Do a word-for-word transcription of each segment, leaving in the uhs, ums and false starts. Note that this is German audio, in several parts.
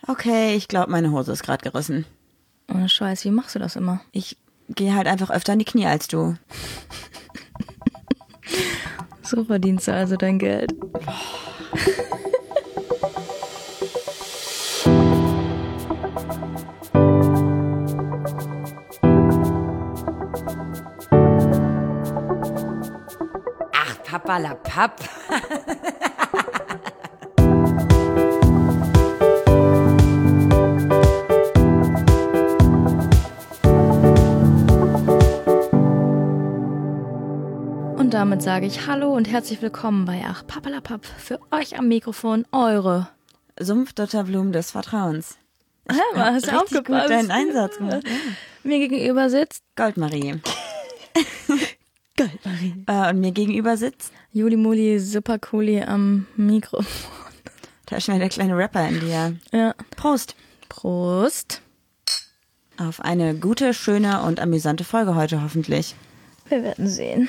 Okay, ich glaube, meine Hose ist gerade gerissen. Ohne Scheiß, wie machst du das immer? Ich gehe halt einfach öfter in die Knie als du. So verdienst du also dein Geld. Ach, Papalapap. Und damit sage ich Hallo und herzlich willkommen bei Ach Papalapap. Für euch am Mikrofon eure Sumpfdotterblumen des Vertrauens. Ja, man, hast du Richtig aufgepasst. gut deinen Einsatz gemacht. Ja. Mir gegenüber sitzt Goldmarie. Goldmarie. Äh, und mir gegenüber sitzt Juli Muli Supercooli am Mikrofon. da ist schon wieder der kleine Rapper in dir. Ja. Prost. Prost. Auf eine gute, schöne und amüsante Folge heute hoffentlich. Wir werden sehen.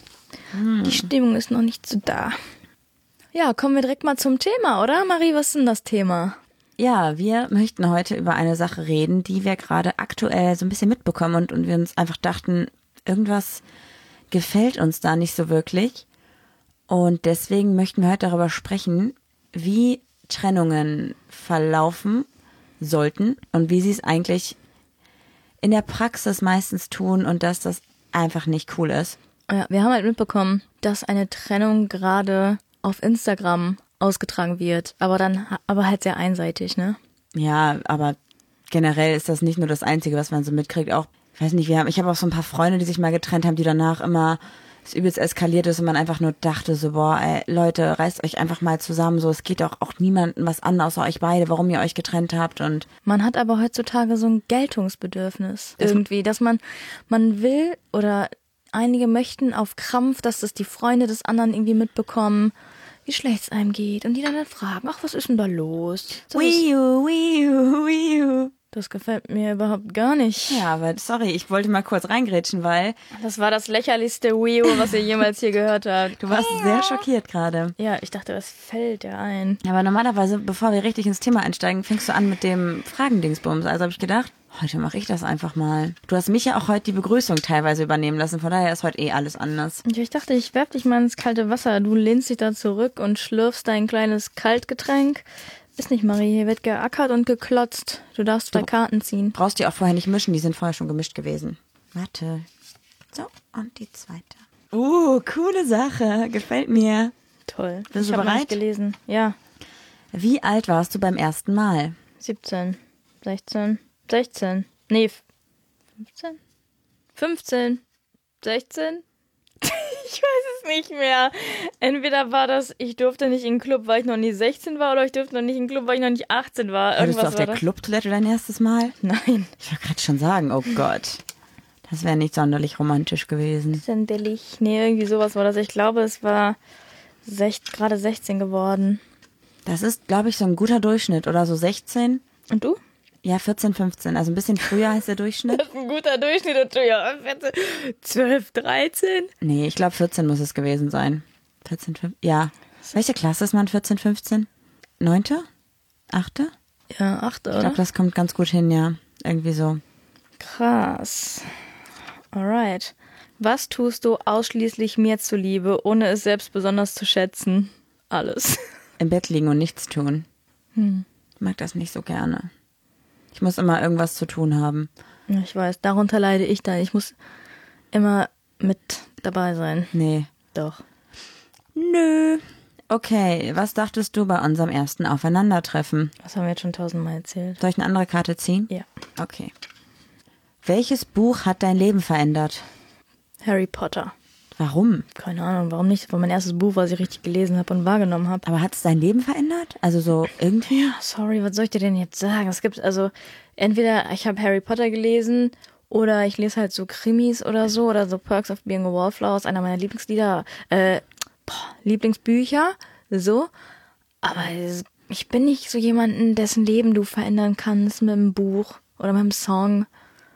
Hm. Die Stimmung ist noch nicht so da. Ja, kommen wir direkt mal zum Thema, oder? Marie, was ist denn das Thema? Ja, wir möchten heute über eine Sache reden, die wir gerade aktuell so ein bisschen mitbekommen und, und wir uns einfach dachten, irgendwas gefällt uns da nicht so wirklich. Und deswegen möchten wir heute darüber sprechen, wie Trennungen verlaufen sollten und wie sie es eigentlich in der Praxis meistens tun und dass das einfach nicht cool ist. Ja, wir haben halt mitbekommen, dass eine Trennung gerade auf Instagram ausgetragen wird, aber dann, aber halt sehr einseitig, ne? Ja, aber generell ist das nicht nur das Einzige, was man so mitkriegt. Auch, ich weiß nicht, wir haben, ich habe auch so ein paar Freunde, die sich mal getrennt haben, die danach immer es übelst eskaliert ist und man einfach nur dachte so, boah, ey, Leute, reißt euch einfach mal zusammen, so, es geht doch auch niemandem was an, außer euch beide, warum ihr euch getrennt habt und. Man hat aber heutzutage so ein Geltungsbedürfnis irgendwie, dass man, man will oder einige möchten auf Krampf, dass das die Freunde des anderen irgendwie mitbekommen, wie schlecht es einem geht und die dann, dann fragen, ach, was ist denn da los? Das, Wii U, Wii U, Wii U. Das gefällt mir überhaupt gar nicht. Ja, aber sorry, ich wollte mal kurz reingrätschen, weil das war das lächerlichste Wii U, was ihr jemals hier gehört habt. Du warst ja sehr schockiert gerade. Ja, ich dachte, was fällt dir ein? Aber normalerweise, bevor wir richtig ins Thema einsteigen, fängst du an mit dem Fragendingsbums. Also habe ich gedacht, heute mache ich das einfach mal. Du hast mich ja auch heute die Begrüßung teilweise übernehmen lassen, von daher ist heute eh alles anders. Ja, ich dachte, ich werf dich mal ins kalte Wasser. Du lehnst dich da zurück und schlürfst dein kleines Kaltgetränk. Ist nicht, Marie, hier wird geackert und geklotzt. Du darfst zwei Karten ziehen. Brauchst die auch vorher nicht mischen, die sind vorher schon gemischt gewesen. Warte. So, und die zweite. Uh, coole Sache. Gefällt mir. Toll. Bist ich du habe bereit? Nicht gelesen. Ja. Wie alt warst du beim ersten Mal? siebzehn, sechzehn, sechzehn. Nee, fünfzehn? fünfzehn, sechzehn? Ich weiß es nicht mehr. Entweder war das, ich durfte nicht in den Club, weil ich noch nicht sechzehn war, oder ich durfte noch nicht in den Club, weil ich noch nicht achtzehn war. Hattest du auf der das. Clubtoilette dein erstes Mal? Nein. Ich wollte gerade schon sagen, oh Gott. Das wäre nicht sonderlich romantisch gewesen. Sonderlich. Nee, irgendwie sowas war das. Ich glaube, es war sech- gerade sechzehn geworden. Das ist, glaube ich, so ein guter Durchschnitt, oder so sechzehn. Und du? Ja, vierzehn, fünfzehn. Also ein bisschen früher als der Durchschnitt. Das ist ein guter Durchschnitt. Und du, ja, vierzehn, zwölf, dreizehn? Nee, ich glaube vierzehn muss es gewesen sein. vierzehn, fünfzehn. Ja. Welche Klasse ist man vierzehn, fünfzehn? Neunte? Achte? Ja, achte, oder? Ich glaube, das kommt ganz gut hin, ja. Irgendwie so. Krass. Alright. Was tust du ausschließlich mir zuliebe, ohne es selbst besonders zu schätzen? Alles. Im Bett liegen und nichts tun. Hm. Ich mag das nicht so gerne. Ich muss immer irgendwas zu tun haben. Ja, ich weiß, darunter leide ich dann. Ich muss immer mit dabei sein. Nee. Doch. Nö. Okay, was dachtest du bei unserem ersten Aufeinandertreffen? Das haben wir jetzt schon tausendmal erzählt. Soll ich eine andere Karte ziehen? Ja. Okay. Welches Buch hat dein Leben verändert? Harry Potter. Warum? Keine Ahnung, warum nicht? Das war mein erstes Buch, was ich richtig gelesen habe und wahrgenommen habe. Aber hat es dein Leben verändert? Also so irgendwie? Sorry, was soll ich dir denn jetzt sagen? Es gibt also entweder ich habe Harry Potter gelesen oder ich lese halt so Krimis oder so oder so Perks of Being a Wallflower ist einer meiner Lieblingslieder, äh, boah, Lieblingsbücher, so. Aber ich bin nicht so jemanden, dessen Leben du verändern kannst mit einem Buch oder mit einem Song.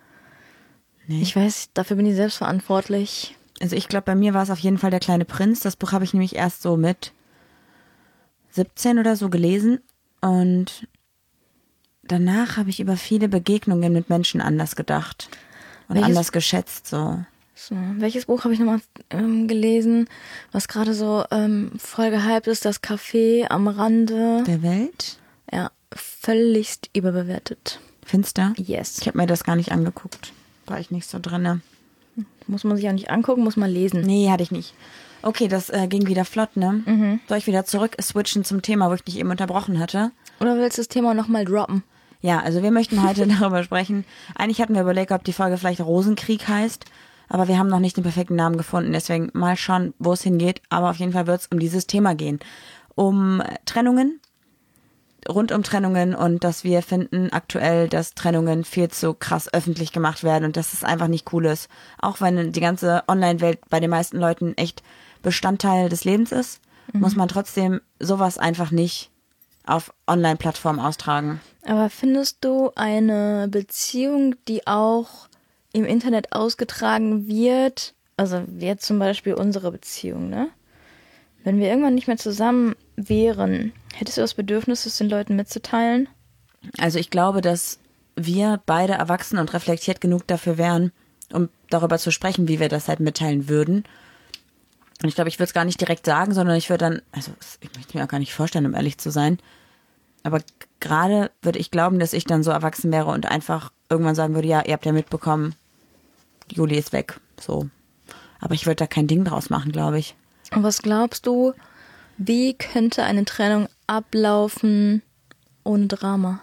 Nee. Ich weiß, dafür bin ich selbst verantwortlich. Also ich glaube, bei mir war es auf jeden Fall Der kleine Prinz. Das Buch habe ich nämlich erst so mit siebzehn oder so gelesen. Und danach habe ich über viele Begegnungen mit Menschen anders gedacht und Welches- anders geschätzt so. So, welches Buch habe ich nochmal ähm, gelesen, was gerade so ähm, voll gehypt ist? Das Café am Rande. Der Welt? Ja, völligst überbewertet. Finster? Yes. Ich habe mir das gar nicht angeguckt. War ich nicht so drinne. Muss man sich auch nicht angucken, muss man lesen. Nee, hatte ich nicht. Okay, das äh, ging wieder flott, ne? Mhm. Soll ich wieder zurück switchen zum Thema, wo ich dich eben unterbrochen hatte? Oder willst du das Thema nochmal droppen? Ja, also wir möchten heute darüber sprechen. Eigentlich hatten wir überlegt, ob die Folge vielleicht Rosenkrieg heißt, aber wir haben noch nicht den perfekten Namen gefunden, deswegen mal schauen, wo es hingeht. Aber auf jeden Fall wird es um dieses Thema gehen. Um Trennungen, rund um Trennungen und dass wir finden aktuell, dass Trennungen viel zu krass öffentlich gemacht werden und dass es einfach nicht cool ist. Auch wenn die ganze Online-Welt bei den meisten Leuten echt Bestandteil des Lebens ist, mhm. muss man trotzdem sowas einfach nicht auf Online-Plattformen austragen. Aber findest du eine Beziehung, die auch im Internet ausgetragen wird, also jetzt zum Beispiel unsere Beziehung, ne? Wenn wir irgendwann nicht mehr zusammen wären, hättest du das Bedürfnis, es den Leuten mitzuteilen? Also ich glaube, dass wir beide erwachsen und reflektiert genug dafür wären, um darüber zu sprechen, wie wir das halt mitteilen würden. Und ich glaube, ich würde es gar nicht direkt sagen, sondern ich würde dann, also ich möchte mir auch gar nicht vorstellen, um ehrlich zu sein, aber gerade würde ich glauben, dass ich dann so erwachsen wäre und einfach irgendwann sagen würde, ja, ihr habt ja mitbekommen, Juli ist weg, so. Aber ich würde da kein Ding draus machen, glaube ich. Und was glaubst du, wie könnte eine Trennung ablaufen ohne Drama?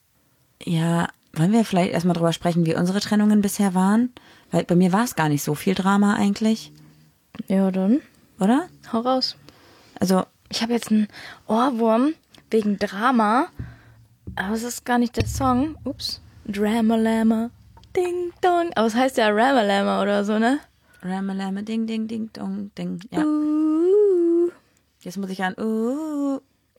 Ja, wollen wir vielleicht erstmal drüber sprechen, wie unsere Trennungen bisher waren? Weil bei mir war es gar nicht so viel Drama eigentlich, Ja, dann oder? hau raus. Also, Ich habe jetzt einen Ohrwurm wegen Drama, aber es ist gar nicht der Song. Ups. Drama-Lama, Ding Dong. Aber es heißt ja Ramalama oder so, ne? Ramalama, ding, ding, ding, dong, ding. Ja. Uh, Jetzt muss ich an, uh,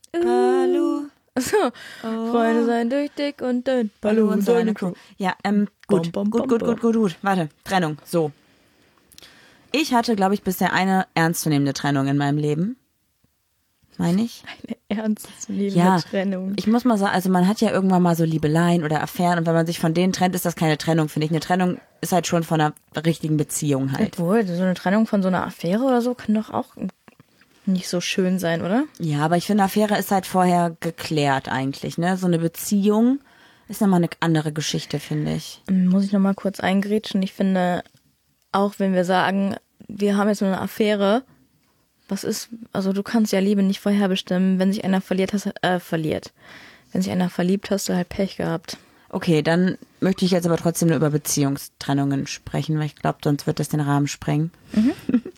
Balu. so. Oh. Freunde sein durch dick und dünn. Balu und seine Crew. Crew. Ja, ähm, gut, Bom, bom, gut, bom, gut, bom. gut, gut, gut. Warte, Trennung, so. Ich hatte, glaube ich, bisher eine ernstzunehmende Trennung in meinem Leben. Meine ich? Eine ernstzunehmende Ja, Trennung. ich muss mal sagen, also man hat ja irgendwann mal so Liebeleien oder Affären und wenn man sich von denen trennt, ist das keine Trennung, finde ich. Eine Trennung ist halt schon von einer richtigen Beziehung halt. Obwohl, so eine Trennung von so einer Affäre oder so kann doch auch nicht so schön sein, oder? Ja, aber ich finde, Affäre ist halt vorher geklärt eigentlich, ne? So eine Beziehung ist nochmal eine andere Geschichte, finde ich. Muss ich nochmal kurz eingrätschen. Ich finde, auch wenn wir sagen, wir haben jetzt so eine Affäre, was ist, also du kannst ja Liebe nicht vorherbestimmen. Wenn sich einer verliert, hast du, äh, verliert. Wenn sich einer verliebt, hast du halt Pech gehabt. Okay, dann möchte ich jetzt aber trotzdem nur über Beziehungstrennungen sprechen, weil ich glaube, sonst wird das den Rahmen sprengen. Mhm.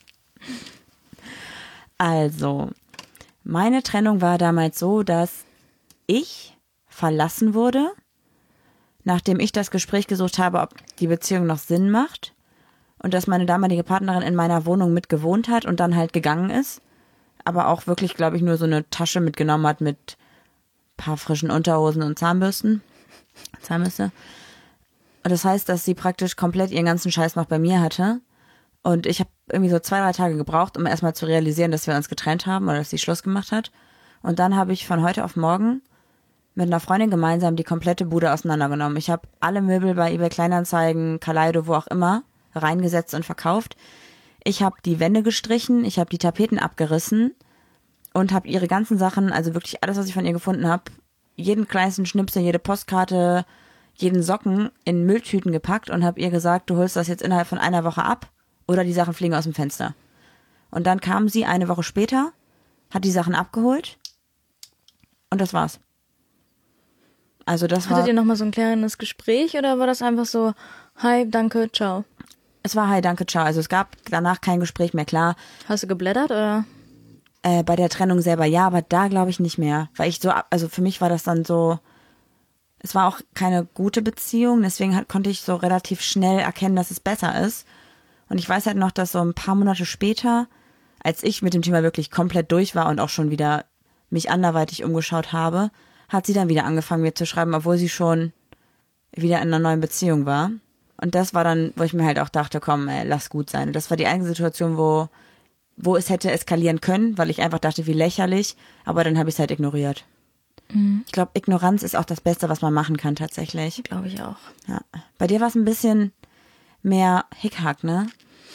Also, meine Trennung war damals so, dass ich verlassen wurde, nachdem ich das Gespräch gesucht habe, ob die Beziehung noch Sinn macht. Und dass meine damalige Partnerin in meiner Wohnung mit gewohnt hat und dann halt gegangen ist. Aber auch wirklich, glaube ich, nur so eine Tasche mitgenommen hat mit ein paar frischen Unterhosen und Zahnbürsten. Zahnbürste. Und das heißt, dass sie praktisch komplett ihren ganzen Scheiß noch bei mir hatte. Und ich habe irgendwie so zwei, drei Tage gebraucht, um erstmal zu realisieren, dass wir uns getrennt haben oder dass sie Schluss gemacht hat. Und dann habe ich von heute auf morgen mit einer Freundin gemeinsam die komplette Bude auseinandergenommen. Ich habe alle Möbel bei eBay Kleinanzeigen, Kaleido, wo auch immer, reingesetzt und verkauft. Ich habe die Wände gestrichen, ich habe die Tapeten abgerissen und habe ihre ganzen Sachen, also wirklich alles, was ich von ihr gefunden habe, jeden kleinsten Schnipsel, jede Postkarte, jeden Socken in Mülltüten gepackt und habe ihr gesagt, du holst das jetzt innerhalb von einer Woche ab oder die Sachen fliegen aus dem Fenster. Und dann kam sie eine Woche später, hat die Sachen abgeholt und das war's. Also das war... Hattet ihr nochmal so ein klärendes Gespräch oder war das einfach so, hi, danke, ciao? Es war hi, danke, ciao. Also es gab danach kein Gespräch mehr, klar. Hast du geblättert oder? Äh, bei der Trennung selber ja, aber da glaube ich nicht mehr. Weil ich so, also für mich war das dann so, es war auch keine gute Beziehung, deswegen hat, konnte ich so relativ schnell erkennen, dass es besser ist. Und ich weiß halt noch, dass so ein paar Monate später, als ich mit dem Thema wirklich komplett durch war und auch schon wieder mich anderweitig umgeschaut habe, hat sie dann wieder angefangen, mir zu schreiben, obwohl sie schon wieder in einer neuen Beziehung war. Und das war dann, wo ich mir halt auch dachte, komm, ey, lass gut sein. Und das war die einzige Situation, wo, wo es hätte eskalieren können, weil ich einfach dachte, wie lächerlich. Aber dann habe ich es halt ignoriert. Mhm. Ich glaube, Ignoranz ist auch das Beste, was man machen kann tatsächlich. Glaube ich auch. Ja. Bei dir war es ein bisschen mehr Hickhack, ne?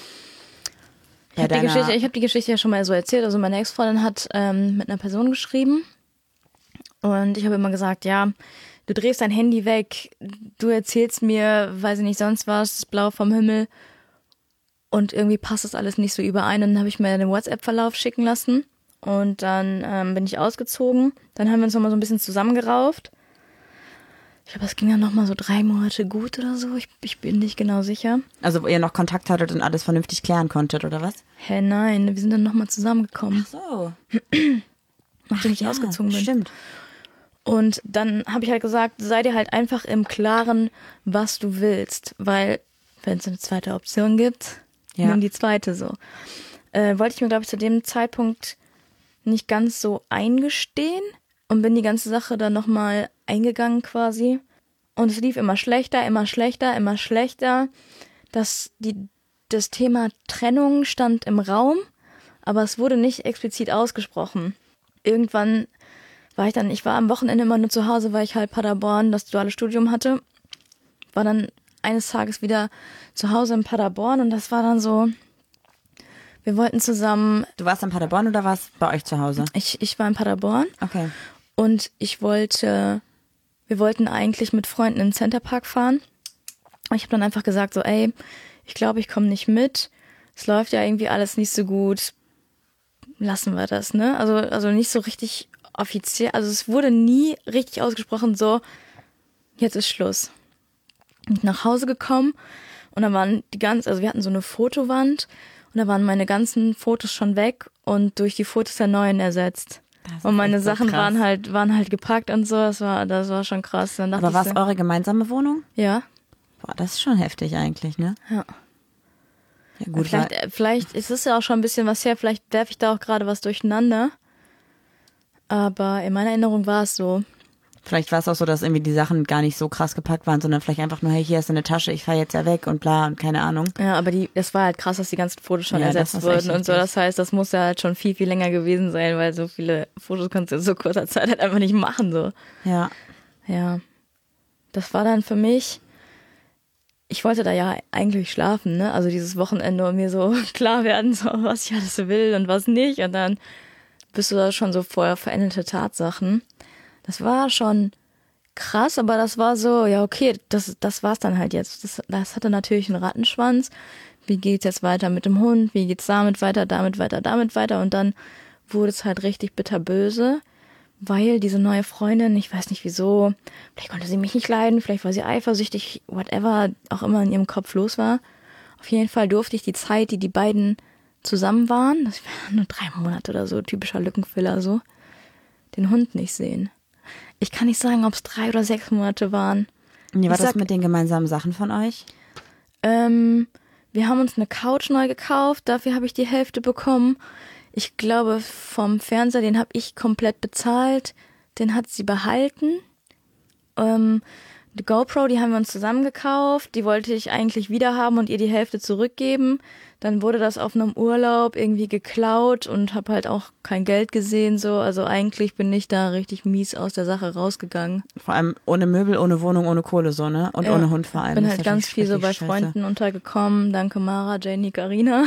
Ich habe die, Geschichte, ich hab die Geschichte ja schon mal so erzählt. Also meine Ex-Freundin hat ähm, mit einer Person geschrieben und ich habe immer gesagt, ja, du drehst dein Handy weg, du erzählst mir, weiß ich nicht, sonst was, blau vom Himmel und irgendwie passt das alles nicht so überein. Und dann habe ich mir einen WhatsApp-Verlauf schicken lassen und dann ähm, bin ich ausgezogen. Dann haben wir uns nochmal so ein bisschen zusammengerauft. Ich glaube, es ging ja nochmal so drei Monate gut oder so. Ich, ich bin nicht genau sicher. Also wo ihr noch Kontakt hattet und alles vernünftig klären konntet, oder was? Hä, nein, wir sind dann nochmal zusammengekommen. Ach so. Nachdem ich ja, ausgezogen bin. Stimmt. Und dann habe ich halt gesagt, sei dir halt einfach im Klaren, was du willst. Weil, wenn es eine zweite Option gibt, ja. nimm die zweite so. Äh, wollte ich mir, glaube ich, zu dem Zeitpunkt nicht ganz so eingestehen und bin die ganze Sache dann nochmal eingegangen quasi. Und es lief immer schlechter, immer schlechter, immer schlechter. Das, die, das Thema Trennung stand im Raum, aber es wurde nicht explizit ausgesprochen. Irgendwann war ich dann, ich war am Wochenende immer nur zu Hause, weil ich halt Paderborn das duale Studium hatte. War dann eines Tages wieder zu Hause in Paderborn und das war dann so, wir wollten zusammen... Du warst in Paderborn oder warst bei euch zu Hause? Ich, ich war in Paderborn. Okay. Und ich wollte, wir wollten eigentlich mit Freunden in den Centerpark fahren. Und ich habe dann einfach gesagt so, ey, ich glaube, ich komme nicht mit. Es läuft ja irgendwie alles nicht so gut. Lassen wir das, ne? Also, also nicht so richtig offiziell. Also es wurde nie richtig ausgesprochen so, jetzt ist Schluss. Ich bin nach Hause gekommen und da waren die ganz, also wir hatten so eine Fotowand und da waren meine ganzen Fotos schon weg und durch die Fotos der neuen ersetzt. Und meine so Sachen krass. waren halt waren halt gepackt und so. Das war das war schon krass. Dann dachte Aber war es so, eure gemeinsame Wohnung? Ja. Boah, das ist schon heftig eigentlich, ne? Ja. Ja gut, vielleicht, weil, vielleicht ist es ja auch schon ein bisschen was her. Vielleicht werfe ich da auch gerade was durcheinander. Aber in meiner Erinnerung war es so. vielleicht war es auch so, dass irgendwie die Sachen gar nicht so krass gepackt waren, sondern vielleicht einfach nur, hey, hier ist eine Tasche, ich fahre jetzt ja weg und bla und keine Ahnung. Ja, aber die, das war halt krass, dass die ganzen Fotos schon Ja, ersetzt das ist echt wurden und so. heftig. Das heißt, das muss ja halt schon viel, viel länger gewesen sein, weil so viele Fotos kannst du in so kurzer Zeit halt einfach nicht machen, so. Ja. Ja. Das war dann für mich, ich wollte da ja eigentlich schlafen, ne? Also dieses Wochenende und mir so klar werden, so was ich alles will und was nicht. Und dann bist du da schon so vor veränderte Tatsachen. Das war schon krass, aber das war so, ja okay, das, das war's dann halt jetzt. Das, das hatte natürlich einen Rattenschwanz. Wie geht's jetzt weiter mit dem Hund? Wie geht's damit weiter, damit weiter, damit weiter? Und dann wurde es halt richtig bitterböse, weil diese neue Freundin, ich weiß nicht wieso, vielleicht konnte sie mich nicht leiden, vielleicht war sie eifersüchtig, whatever auch immer in ihrem Kopf los war. Auf jeden Fall durfte ich die Zeit, die die beiden zusammen waren, das waren nur drei Monate oder so, typischer Lückenfüller so, den Hund nicht sehen. Ich kann nicht sagen, ob es drei oder sechs Monate waren. Wie war Ich das sag- mit den gemeinsamen Sachen von euch? Ähm, wir haben uns eine Couch neu gekauft, dafür habe ich die Hälfte bekommen. Ich glaube, vom Fernseher, den habe ich komplett bezahlt, den hat sie behalten. Ähm, die GoPro, die haben wir uns zusammen gekauft, die wollte ich eigentlich wieder haben und ihr die Hälfte zurückgeben. Dann wurde das auf einem Urlaub irgendwie geklaut und habe halt auch kein Geld gesehen, so. Also eigentlich bin ich da richtig mies aus der Sache rausgegangen. Vor allem ohne Möbel, ohne Wohnung, ohne Kohle so, ne? Und Ja, ohne Hund vor allem. Bin Das halt ist ja ganz richtig- viel so bei richtig scheiße. Freunden untergekommen. Danke Mara, Jenny, Carina.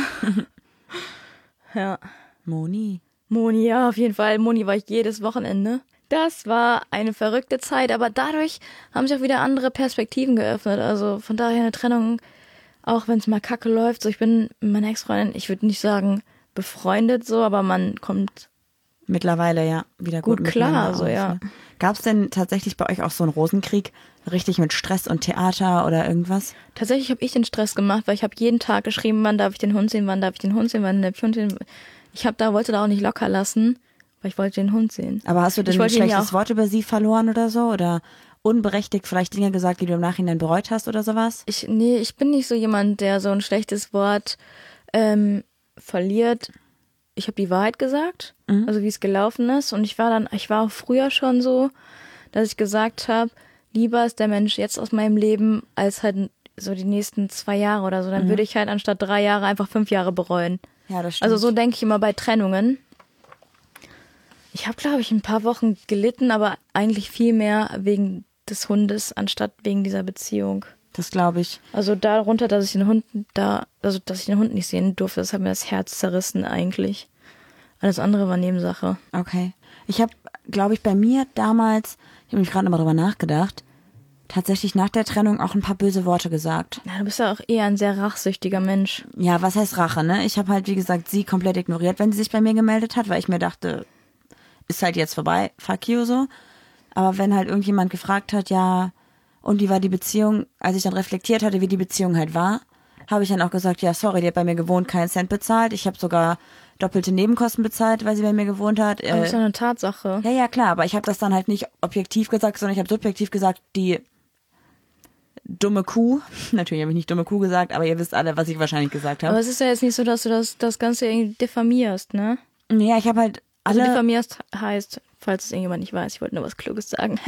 Ja. Moni. Moni, ja, auf jeden Fall. Moni war ich jedes Wochenende. Das war eine verrückte Zeit, aber dadurch haben sich auch wieder andere Perspektiven geöffnet. Also von daher eine Trennung, auch wenn es mal kacke läuft. So, ich bin mit meiner Ex-Freundin, ich würde nicht sagen befreundet so, aber man kommt Mittlerweile ja wieder gut, Gut klar, miteinander so, aus, ja. Ne? Gab es denn tatsächlich bei euch auch so einen Rosenkrieg, richtig mit Stress und Theater oder irgendwas? Tatsächlich habe ich den Stress gemacht, weil ich habe jeden Tag geschrieben, wann darf ich den Hund sehen, wann darf ich den Hund sehen, wann darf ich den Hund sehen. Ich habe da wollte da auch nicht locker lassen, weil ich wollte den Hund sehen. Aber hast du denn Ich ein wollte ihn ja schlechtes auch- Wort über sie verloren oder so? Oder unberechtigt vielleicht Dinge gesagt, die du im Nachhinein bereut hast oder sowas? Ich nee, ich bin nicht so jemand, der so ein schlechtes Wort ähm, verliert. Ich habe die Wahrheit gesagt, Mhm. also wie es gelaufen ist. Und ich war dann, ich war auch früher schon so, dass ich gesagt habe, lieber ist der Mensch jetzt aus meinem Leben, als halt so die nächsten zwei Jahre oder so. Dann Mhm. würde ich halt anstatt drei Jahre einfach fünf Jahre bereuen. Ja, das stimmt. Also so denke ich immer bei Trennungen. Ich habe, glaube ich, ein paar Wochen gelitten, aber eigentlich viel mehr wegen des Hundes, anstatt wegen dieser Beziehung. Das glaube ich. Also darunter, dass ich den Hund da, also dass ich den Hund nicht sehen durfte, das hat mir das Herz zerrissen eigentlich. Alles andere war Nebensache. Okay. Ich habe, glaube ich, bei mir damals, ich habe mich gerade nochmal drüber nachgedacht, tatsächlich nach der Trennung auch ein paar böse Worte gesagt. Ja, du bist ja auch eher ein sehr rachsüchtiger Mensch. Ja, was heißt Rache, ne? Ich habe halt, wie gesagt, sie komplett ignoriert, wenn sie sich bei mir gemeldet hat, weil ich mir dachte, ist halt jetzt vorbei, fuck you so. Aber wenn halt irgendjemand gefragt hat, ja, und wie war die Beziehung, als ich dann reflektiert hatte, wie die Beziehung halt war, habe ich dann auch gesagt, ja, sorry, die hat bei mir gewohnt, keinen Cent bezahlt. Ich habe sogar doppelte Nebenkosten bezahlt, weil sie bei mir gewohnt hat. Aber das ist ja eine Tatsache. Ja, ja, klar, aber ich habe das dann halt nicht objektiv gesagt, sondern ich habe subjektiv gesagt, die dumme Kuh. Natürlich habe ich nicht dumme Kuh gesagt, aber ihr wisst alle, was ich wahrscheinlich gesagt habe. Aber es ist ja jetzt nicht so, dass du das, das Ganze irgendwie diffamierst, ne? Ja, ich habe halt alle... Also diffamierst heißt, falls es irgendjemand nicht weiß, ich wollte nur was Kluges sagen,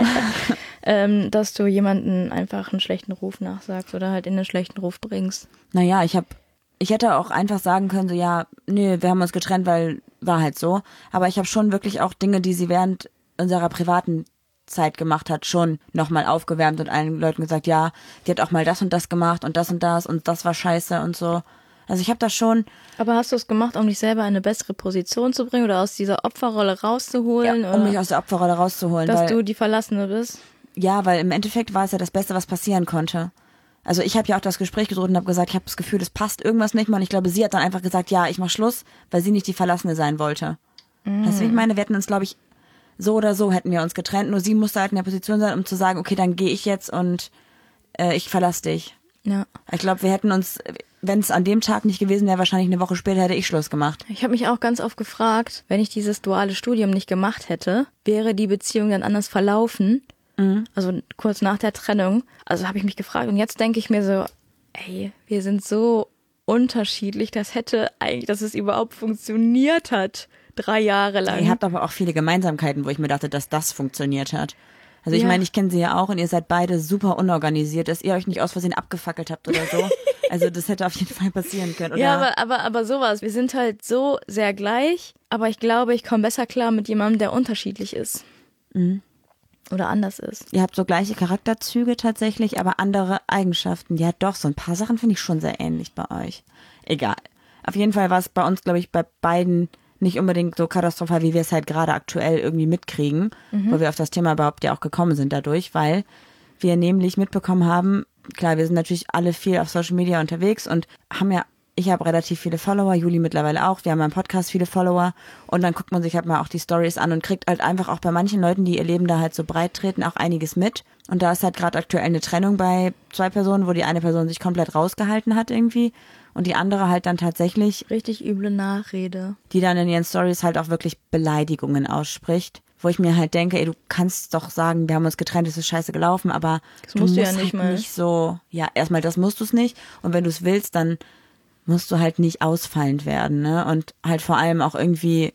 ähm, dass du jemanden einfach einen schlechten Ruf nachsagst oder halt in einen schlechten Ruf bringst. Naja, ich habe, ich hätte auch einfach sagen können, so ja, nee, wir haben uns getrennt, weil war halt so. Aber ich habe schon wirklich auch Dinge, die sie während unserer privaten Zeit gemacht hat, schon nochmal aufgewärmt und allen Leuten gesagt, ja, die hat auch mal das und das gemacht und das und das und das war scheiße und so. Also ich habe das schon... Aber hast du es gemacht, um dich selber in eine bessere Position zu bringen oder aus dieser Opferrolle rauszuholen? Ja, um mich aus der Opferrolle rauszuholen. Dass weil, du die Verlassene bist? Ja, weil im Endeffekt war es ja das Beste, was passieren konnte. Also ich habe ja auch das Gespräch gedroht und habe gesagt, ich habe das Gefühl, es passt irgendwas nicht mehr. Und ich glaube, sie hat dann einfach gesagt, ja, ich mach Schluss, weil sie nicht die Verlassene sein wollte. Mm. Weißt du, wie ich meine? Wir hätten uns, glaube ich, so oder so hätten wir uns getrennt. Nur sie musste halt in der Position sein, um zu sagen, okay, dann gehe ich jetzt und äh, ich verlasse dich. Ja. Ich glaube, wir hätten uns, wenn es an dem Tag nicht gewesen wäre, wahrscheinlich eine Woche später hätte ich Schluss gemacht. Ich habe mich auch ganz oft gefragt, wenn ich dieses duale Studium nicht gemacht hätte, wäre die Beziehung dann anders verlaufen. Mhm. Also kurz nach der Trennung. Also habe ich mich gefragt und jetzt denke ich mir so, ey, wir sind so unterschiedlich, das hätte eigentlich, dass es überhaupt funktioniert hat, drei Jahre lang. Ihr habt aber auch viele Gemeinsamkeiten, wo ich mir dachte, dass das funktioniert hat. Also ich ja. meine, ich kenne sie ja auch und ihr seid beide super unorganisiert, dass ihr euch nicht aus Versehen abgefackelt habt oder so. Also das hätte auf jeden Fall passieren können. Oder? Ja, aber, aber, aber sowas. Wir sind halt so sehr gleich, aber ich glaube, ich komme besser klar mit jemandem, der unterschiedlich ist. Mhm. Oder anders ist. Ihr habt so gleiche Charakterzüge tatsächlich, aber andere Eigenschaften. Ja doch, so ein paar Sachen finde ich schon sehr ähnlich bei euch. Egal. Auf jeden Fall war es bei uns, glaube ich, bei beiden nicht unbedingt so katastrophal, wie wir es halt gerade aktuell irgendwie mitkriegen, mhm. wo wir auf das Thema überhaupt ja auch gekommen sind dadurch, weil wir nämlich mitbekommen haben, klar, wir sind natürlich alle viel auf Social Media unterwegs und haben ja, ich habe relativ viele Follower, Juli mittlerweile auch, wir haben im Podcast viele Follower und dann guckt man sich halt mal auch die Stories an und kriegt halt einfach auch bei manchen Leuten, die ihr Leben da halt so breit treten, auch einiges mit. Und da ist halt gerade aktuell eine Trennung bei zwei Personen, wo die eine Person sich komplett rausgehalten hat irgendwie und die andere halt dann tatsächlich... Richtig üble Nachrede. Die dann in ihren Stories halt auch wirklich Beleidigungen ausspricht. Wo ich mir halt denke, ey, du kannst doch sagen, wir haben uns getrennt, es ist scheiße gelaufen, aber das du musst musst du ja nicht halt mal. nicht so... Ja, erstmal das musst du es nicht und wenn du es willst, dann musst du halt nicht ausfallend werden, ne? Und halt vor allem auch irgendwie,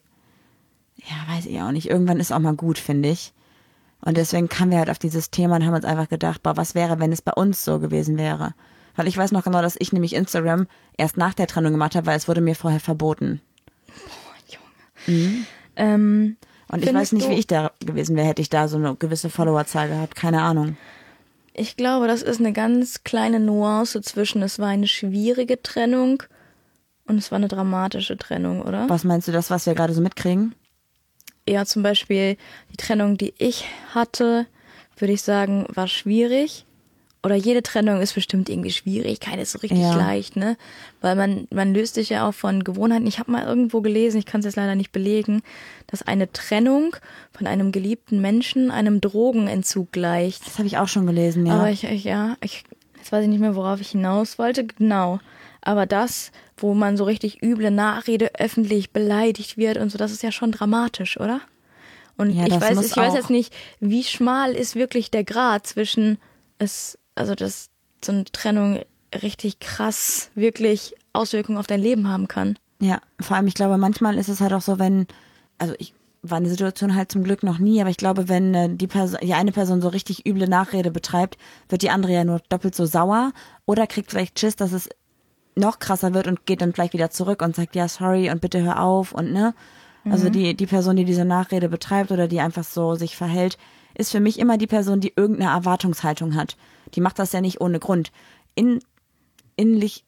ja, weiß ich auch nicht, irgendwann ist auch mal gut, finde ich. Und deswegen kamen wir halt auf dieses Thema und haben uns einfach gedacht, boah, was wäre, wenn es bei uns so gewesen wäre? Weil ich weiß noch genau, dass ich nämlich Instagram erst nach der Trennung gemacht habe, weil es wurde mir vorher verboten. Boah, Junge. Mhm. Ähm, und ich weiß nicht, wie ich da gewesen wäre, hätte ich da so eine gewisse Followerzahl gehabt, keine Ahnung. Ich glaube, das ist eine ganz kleine Nuance zwischen, es war eine schwierige Trennung und es war eine dramatische Trennung, oder? Was meinst du, das, was wir gerade so mitkriegen? Ja, zum Beispiel die Trennung, die ich hatte, würde ich sagen, war schwierig. Oder jede Trennung ist bestimmt irgendwie schwierig, keine ist so richtig ja. leicht, ne? Weil man man löst sich ja auch von Gewohnheiten. Ich habe mal irgendwo gelesen, ich kann es jetzt leider nicht belegen, dass eine Trennung von einem geliebten Menschen einem Drogenentzug gleicht. Das habe ich auch schon gelesen, ja. Aber ich, ich ja, ich, jetzt weiß ich nicht mehr, worauf ich hinaus wollte, genau. Aber das, wo man so richtig üble Nachrede öffentlich beleidigt wird und so, das ist ja schon dramatisch, oder? Und ja, ich weiß, ich weiß auch. jetzt nicht, wie schmal ist wirklich der Grad zwischen es, also dass so eine Trennung richtig krass wirklich Auswirkungen auf dein Leben haben kann. Ja, vor allem, ich glaube, manchmal ist es halt auch so, wenn, also ich war in der Situation halt zum Glück noch nie, aber ich glaube, wenn äh, die Person, die eine Person so richtig üble Nachrede betreibt, wird die andere ja nur doppelt so sauer oder kriegt vielleicht Schiss, dass es noch krasser wird und geht dann vielleicht wieder zurück und sagt, ja, sorry und bitte hör auf und ne. Also die, die Person, die diese Nachrede betreibt oder die einfach so sich verhält, ist für mich immer die Person, die irgendeine Erwartungshaltung hat. Die macht das ja nicht ohne Grund. In, innerlich,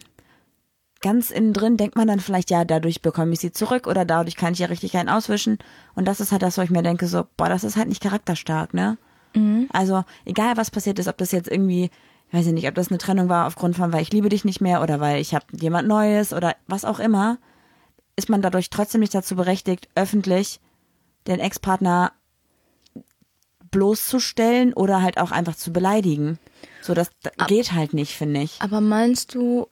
ganz innen drin denkt man dann vielleicht, ja, dadurch bekomme ich sie zurück oder dadurch kann ich ja richtig einen auswischen. Und das ist halt das, wo ich mir denke, so, boah, das ist halt nicht charakterstark, ne? Mhm. Also egal, was passiert ist, ob das jetzt irgendwie, weiß ich nicht, ob das eine Trennung war aufgrund von, weil ich liebe dich nicht mehr oder weil ich habe jemand Neues oder was auch immer, ist man dadurch trotzdem nicht dazu berechtigt, öffentlich den Ex-Partner bloßzustellen oder halt auch einfach zu beleidigen. So, das geht halt nicht, finde ich. Aber meinst du,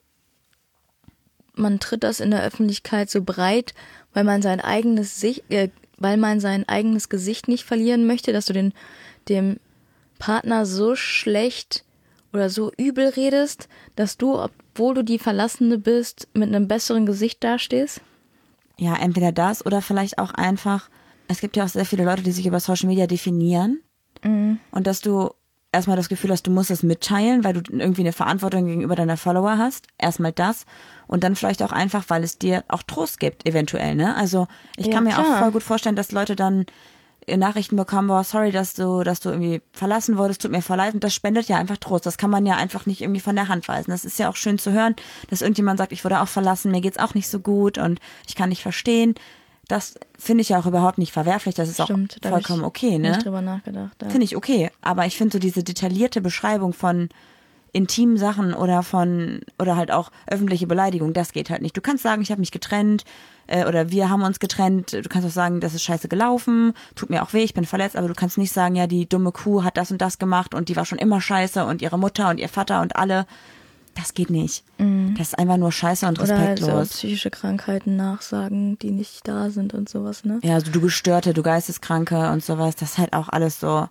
man tritt das in der Öffentlichkeit so breit, weil man sein eigenes Sicht, äh, weil man sein eigenes Gesicht nicht verlieren möchte, dass du den dem Partner so schlecht oder so übel redest, dass du, obwohl du die Verlassene bist, mit einem besseren Gesicht dastehst? Ja, entweder das oder vielleicht auch einfach, es gibt ja auch sehr viele Leute, die sich über Social Media definieren mhm. und dass du erstmal das Gefühl hast, du musst es mitteilen, weil du irgendwie eine Verantwortung gegenüber deiner Follower hast. Erstmal das und dann vielleicht auch einfach, weil es dir auch Trost gibt, eventuell, ne? Also ich Ja, kann mir klar. auch voll gut vorstellen, dass Leute dann Nachrichten bekommen, boah, sorry, dass du, dass du irgendwie verlassen wurdest, tut mir voll leid. Und das spendet ja einfach Trost. Das kann man ja einfach nicht irgendwie von der Hand weisen. Das ist ja auch schön zu hören, dass irgendjemand sagt, ich wurde auch verlassen, mir geht's auch nicht so gut und ich kann nicht verstehen. Das finde ich ja auch überhaupt nicht verwerflich. Das ist Stimmt, auch da hab vollkommen ich okay, ne? Nicht drüber nachgedacht. Ja. Finde ich okay. Aber ich finde so diese detaillierte Beschreibung von intimen Sachen oder von, oder halt auch öffentliche Beleidigung, das geht halt nicht. Du kannst sagen, ich habe mich getrennt, oder wir haben uns getrennt, du kannst auch sagen, das ist scheiße gelaufen, tut mir auch weh, ich bin verletzt, aber du kannst nicht sagen, ja, die dumme Kuh hat das und das gemacht und die war schon immer scheiße und ihre Mutter und ihr Vater und alle. Das geht nicht. Mhm. Das ist einfach nur scheiße und respektlos. Oder halt so psychische Krankheiten nachsagen, die nicht da sind und sowas, ne? Ja, also du Gestörte, du Geisteskranke und sowas, das ist halt auch alles so,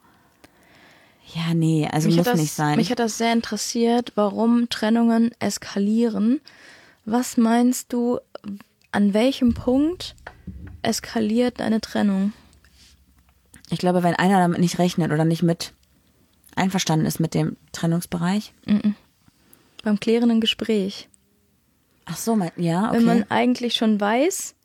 ja, nee, also mich muss das, nicht sein. Mich hat das sehr interessiert, warum Trennungen eskalieren. Was meinst du, an welchem Punkt eskaliert eine Trennung? Ich glaube, wenn einer damit nicht rechnet oder nicht mit einverstanden ist mit dem Trennungsbereich. Mm-mm. Beim klärenden Gespräch. Ach so, mein, ja, okay. Wenn man eigentlich schon weiß,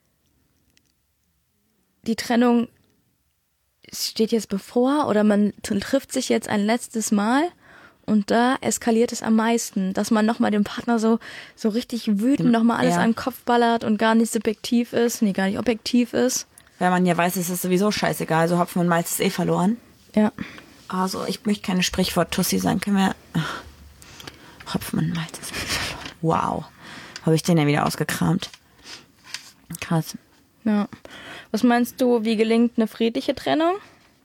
die Trennung steht jetzt bevor oder man trifft sich jetzt ein letztes Mal und da eskaliert es am meisten, dass man nochmal dem Partner so so richtig wütend nochmal alles ja. an den Kopf ballert und gar nicht subjektiv ist, nee, gar nicht objektiv ist. Weil man ja weiß, es ist sowieso scheißegal, so Hopfen und Malz ist eh verloren. Ja. Also ich möchte keine Sprichwort-Tussi sein, können wir... Ach, Hopfen und Malz ist eh verloren. Wow. Habe ich den ja wieder ausgekramt. Krass. Ja. Was meinst du, wie gelingt eine friedliche Trennung?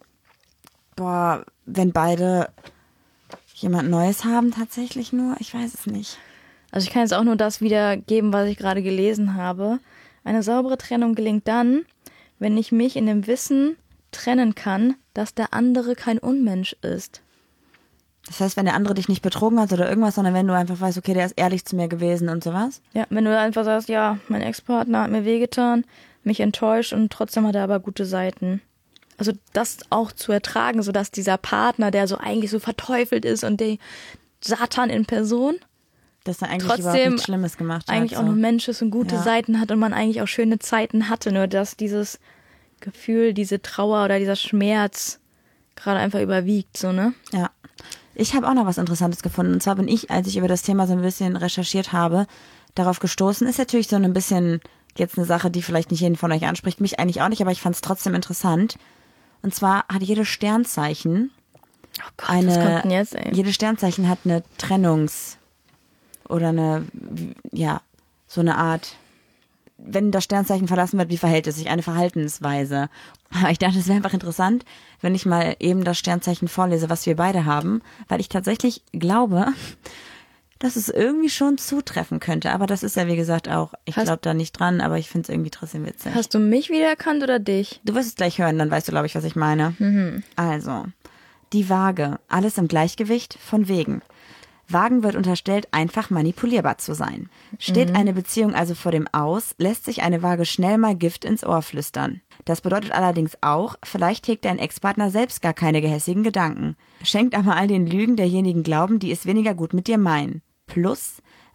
Boah, wenn beide jemand Neues haben tatsächlich nur, ich weiß es nicht. Also ich kann jetzt auch nur das wiedergeben, was ich gerade gelesen habe. Eine saubere Trennung gelingt dann, wenn ich mich in dem Wissen trennen kann, dass der andere kein Unmensch ist. Das heißt, wenn der andere dich nicht betrogen hat oder irgendwas, sondern wenn du einfach weißt, okay, der ist ehrlich zu mir gewesen und sowas? Ja, wenn du einfach sagst, ja, mein Ex-Partner hat mir wehgetan, mich enttäuscht und trotzdem hat er aber gute Seiten. Also das auch zu ertragen, sodass dieser Partner, der so eigentlich so verteufelt ist und der Satan in Person, dass er eigentlich trotzdem überhaupt nichts Schlimmes gemacht hat. eigentlich so. auch noch Mensch ist und gute Ja. Seiten hat und man eigentlich auch schöne Zeiten hatte, nur dass dieses Gefühl, diese Trauer oder dieser Schmerz gerade einfach überwiegt, so, ne? Ja. Ich habe auch noch was Interessantes gefunden. Und zwar bin ich, als ich über das Thema so ein bisschen recherchiert habe, darauf gestoßen. Ist natürlich so ein bisschen jetzt eine Sache, die vielleicht nicht jeden von euch anspricht, mich eigentlich auch nicht, aber ich fand es trotzdem interessant. Und zwar hat jedes Sternzeichen Oh Gott, eine, was kommt denn jetzt, ey? jedes Sternzeichen hat eine Trennungs- oder eine, ja, so eine Art, wenn das Sternzeichen verlassen wird, wie verhält es sich? Eine Verhaltensweise. Aber ich dachte, es wäre einfach interessant, wenn ich mal eben das Sternzeichen vorlese, was wir beide haben, weil ich tatsächlich glaube, dass es irgendwie schon zutreffen könnte. Aber das ist ja, wie gesagt, auch, ich glaube da nicht dran, aber ich finde es irgendwie trotzdem witzig. Hast du mich wiedererkannt oder dich? Du wirst es gleich hören, dann weißt du, glaube ich, was ich meine. Mhm. Also, die Waage, alles im Gleichgewicht, von wegen. Wagen wird unterstellt, einfach manipulierbar zu sein. Steht Mhm. eine Beziehung also vor dem Aus, lässt sich eine Waage schnell mal Gift ins Ohr flüstern. Das bedeutet allerdings auch, vielleicht hegt dein Ex-Partner selbst gar keine gehässigen Gedanken. Schenkt aber all den Lügen derjenigen Glauben, die es weniger gut mit dir meinen. Plus,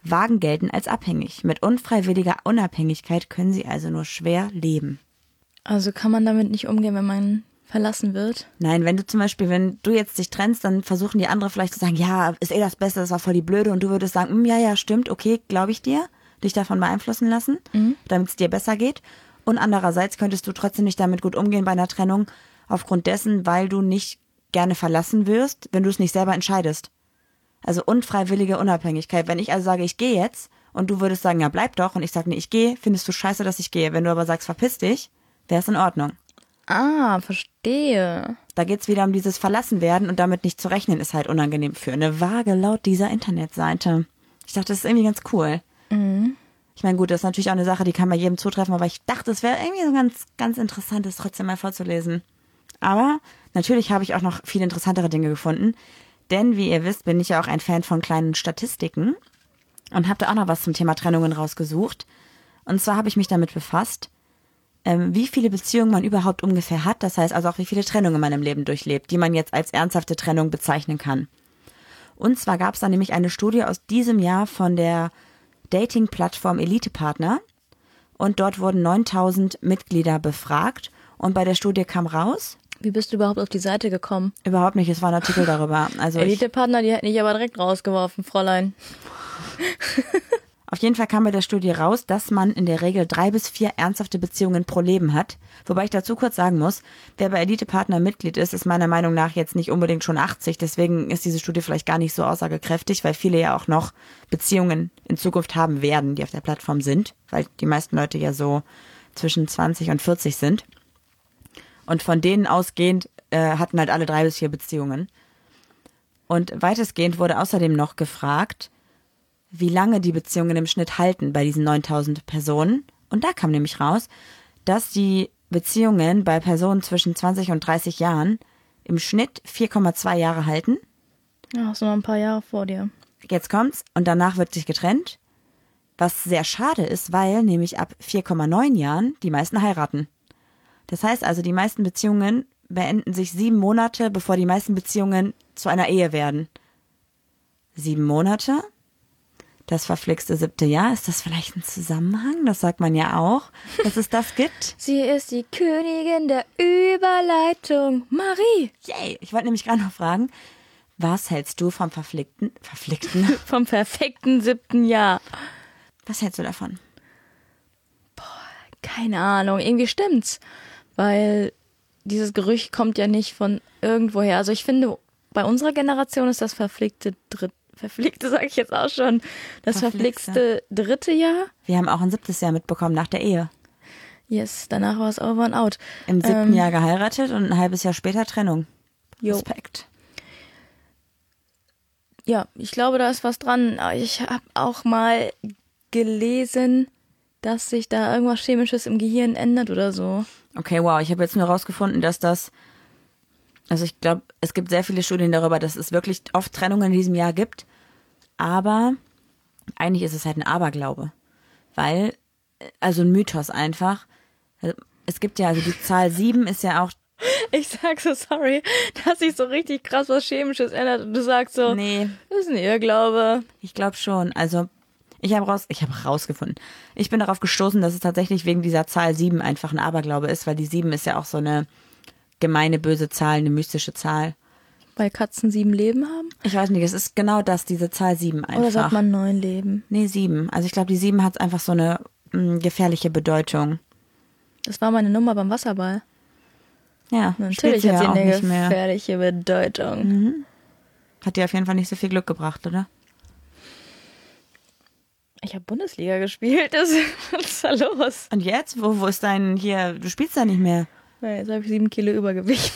Wagen gelten als abhängig. Mit unfreiwilliger Unabhängigkeit können sie also nur schwer leben. Also kann man damit nicht umgehen, wenn man verlassen wird? Nein, wenn du zum Beispiel, wenn du jetzt dich trennst, dann versuchen die anderen vielleicht zu sagen, ja, ist eh das Beste, das war voll die Blöde, und du würdest sagen, hm, ja, ja, stimmt, okay, glaube ich dir, dich davon beeinflussen lassen, mhm. damit es dir besser geht. Und andererseits könntest du trotzdem nicht damit gut umgehen bei einer Trennung, aufgrund dessen, weil du nicht gerne verlassen wirst, wenn du es nicht selber entscheidest. Also unfreiwillige Unabhängigkeit. Wenn ich also sage, ich gehe jetzt, und du würdest sagen, ja, bleib doch, und ich sage, nee, ich gehe, findest du scheiße, dass ich gehe. Wenn du aber sagst, verpiss dich, wäre es in Ordnung. Ah, verstehe. Da geht's wieder um dieses Verlassenwerden, und damit nicht zu rechnen ist halt unangenehm für eine Waage laut dieser Internetseite. Ich dachte, das ist irgendwie ganz cool. Mhm. Ich meine, gut, das ist natürlich auch eine Sache, die kann bei jedem zutreffen, aber ich dachte, es wäre irgendwie so ganz, ganz interessant, das trotzdem mal vorzulesen. Aber natürlich habe ich auch noch viel interessantere Dinge gefunden, denn wie ihr wisst, bin ich ja auch ein Fan von kleinen Statistiken und habe da auch noch was zum Thema Trennungen rausgesucht. Und zwar habe ich mich damit befasst, ähm, wie viele Beziehungen man überhaupt ungefähr hat, das heißt also auch, wie viele Trennungen man im Leben durchlebt, die man jetzt als ernsthafte Trennung bezeichnen kann. Und zwar gab es da nämlich eine Studie aus diesem Jahr von der Dating-Plattform Elite Partner, und dort wurden neuntausend Mitglieder befragt, und bei der Studie kam raus... Wie bist du überhaupt auf die Seite gekommen? Überhaupt nicht, es war ein Artikel darüber. Also Elite-Partner, die hätten dich aber direkt rausgeworfen, Fräulein. Auf jeden Fall kam bei der Studie raus, dass man in der Regel drei bis vier ernsthafte Beziehungen pro Leben hat. Wobei ich dazu kurz sagen muss, wer bei Elite Partner Mitglied ist, ist meiner Meinung nach jetzt nicht unbedingt schon achtzig. Deswegen ist diese Studie vielleicht gar nicht so aussagekräftig, weil viele ja auch noch Beziehungen in Zukunft haben werden, die auf der Plattform sind. Weil die meisten Leute ja so zwischen zwanzig und vierzig sind. Und von denen ausgehend äh, hatten halt alle drei bis vier Beziehungen. Und weitestgehend wurde außerdem noch gefragt, wie lange die Beziehungen im Schnitt halten bei diesen neuntausend Personen. Und da kam nämlich raus, dass die Beziehungen bei Personen zwischen zwanzig und dreißig Jahren im Schnitt vier Komma zwei Jahre halten. Ja, hast du noch ein paar Jahre vor dir. Jetzt kommt's, und danach wird sich getrennt. Was sehr schade ist, weil nämlich ab vier Komma neun Jahren die meisten heiraten. Das heißt also, die meisten Beziehungen beenden sich sieben Monate, bevor die meisten Beziehungen zu einer Ehe werden. Sieben Monate? Das verflixte siebte Jahr, ist das vielleicht ein Zusammenhang? Das sagt man ja auch, dass es das gibt. Sie ist die Königin der Überleitung, Marie. Yay! Ich wollte nämlich gerade noch fragen, was hältst du vom verflickten, verflickten? Vom perfekten siebten Jahr. Was hältst du davon? Boah, keine Ahnung, irgendwie stimmt's. Weil dieses Gerücht kommt ja nicht von irgendwoher. Also ich finde, bei unserer Generation ist das verflickte dritte, verflickte sage ich jetzt auch schon, das verflickte dritte Jahr. Wir haben auch ein siebtes Jahr mitbekommen nach der Ehe. Yes, danach war es over and out. Im siebten ähm, Jahr geheiratet und ein halbes Jahr später Trennung. Jo. Respekt. Ja, ich glaube, da ist was dran. Ich habe auch mal gelesen, dass sich da irgendwas Chemisches im Gehirn ändert oder so. Okay, wow, ich habe jetzt nur rausgefunden, dass das, also ich glaube, es gibt sehr viele Studien darüber, dass es wirklich oft Trennungen in diesem Jahr gibt, aber eigentlich ist es halt ein Aberglaube, weil, also ein Mythos einfach, es gibt ja, also die Zahl sieben ist ja auch... Ich sag so, sorry, dass sich so richtig krass was Chemisches ändert und du sagst so, nee, das ist ein Irrglaube. Ich glaube schon, also... Ich habe raus, ich habe rausgefunden. Ich bin darauf gestoßen, dass es tatsächlich wegen dieser Zahl sieben einfach ein Aberglaube ist, weil die sieben ist ja auch so eine gemeine, böse Zahl, eine mystische Zahl. Weil Katzen sieben Leben haben? Ich weiß nicht, es ist genau das, diese Zahl sieben einfach. Oder sagt man neun Leben? Nee, sieben. Also ich glaube, die sieben hat einfach so eine mh, gefährliche Bedeutung. Das war meine Nummer beim Wasserball. Ja, natürlich sie hat sie ja auch eine nicht mehr. gefährliche Bedeutung. Mhm. Hat dir auf jeden Fall nicht so viel Glück gebracht, oder? Ich habe Bundesliga gespielt, was ist da los? Und jetzt? Wo, wo ist dein, hier, du spielst da nicht mehr. Ja, jetzt habe ich sieben Kilo Übergewicht.